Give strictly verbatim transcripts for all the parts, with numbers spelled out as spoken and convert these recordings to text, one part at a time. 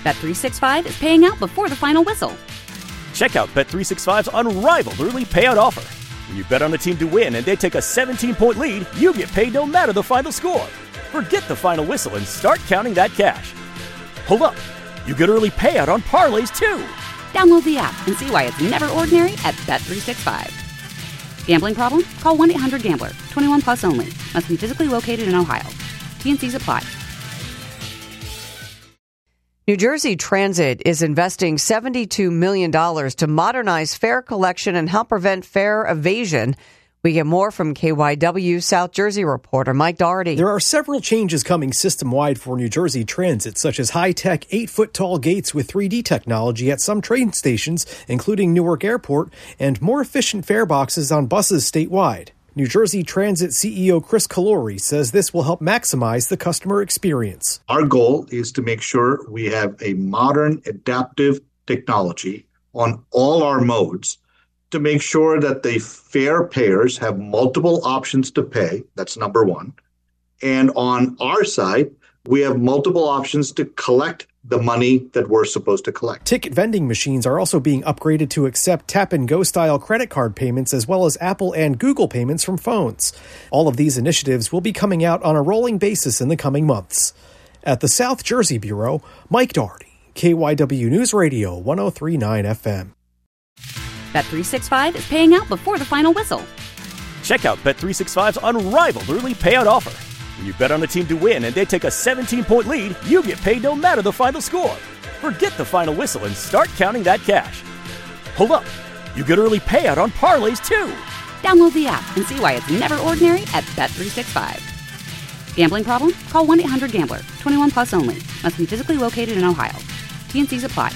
Bet three sixty-five is paying out before the final whistle. Check out Bet three sixty-five's unrivaled early payout offer. When you bet on a team to win and they take a seventeen-point lead, you get paid no matter the final score. Forget the final whistle and start counting that cash. Hold up. You get early payout on parlays, too. Download the app and see why it's never ordinary at Bet three sixty-five. Gambling problem? Call one eight hundred gambler. twenty-one plus only. Must be physically located in Ohio. T and C's apply. New Jersey Transit is investing seventy-two million dollars to modernize fare collection and help prevent fare evasion. We get more from K Y W South Jersey reporter Mike Doherty. There are several changes coming system-wide for New Jersey Transit, such as high-tech, eight-foot-tall gates with three D technology at some train stations, including Newark Airport, and more efficient fare boxes on buses statewide. New Jersey Transit C E O Chris Calori says this will help maximize the customer experience. Our goal is to make sure we have a modern, adaptive technology on all our modes to make sure that the fare payers have multiple options to pay. That's number one. And on our side, we have multiple options to collect the money that we're supposed to collect. Ticket vending machines are also being upgraded to accept tap-and-go style credit card payments as well as Apple and Google payments from phones. All of these initiatives will be coming out on a rolling basis in the coming months. At the South Jersey Bureau, Mike Doherty, K Y W News Radio, one oh three point nine F M. Bet three sixty-five is paying out before the final whistle. Check out Bet three sixty-five's unrivaled early payout offer. When you bet on a team to win and they take a seventeen-point lead, you get paid no matter the final score. Forget the final whistle and start counting that cash. Hold up. You get early payout on parlays, too. Download the app and see why it's never ordinary at Bet three sixty-five. Gambling problem? Call one eight hundred gambler. twenty-one plus only. Must be physically located in Ohio. T and C's apply.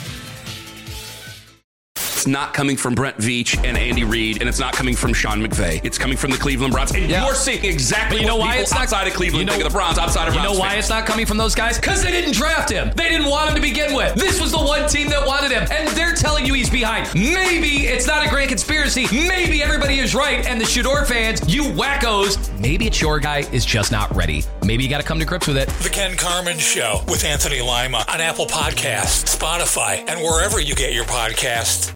It's not coming from Brent Veach and Andy Reid, and it's not coming from Sean McVay. It's coming from the Cleveland Browns. And yeah. You're seeing exactly you know what why people it's not, outside of Cleveland you know, think of the Browns, outside of You Browns know why fans. it's not coming from those guys? Because they didn't draft him. They didn't want him to begin with. This was the one team that wanted him, and they're telling you he's behind. Maybe it's not a grand conspiracy. Maybe everybody is right, and the Shador fans, you wackos, maybe it's your guy is just not ready. Maybe you got to come to grips with it. The Ken Carman Show with Anthony Lima on Apple Podcasts, Spotify, and wherever you get your podcasts.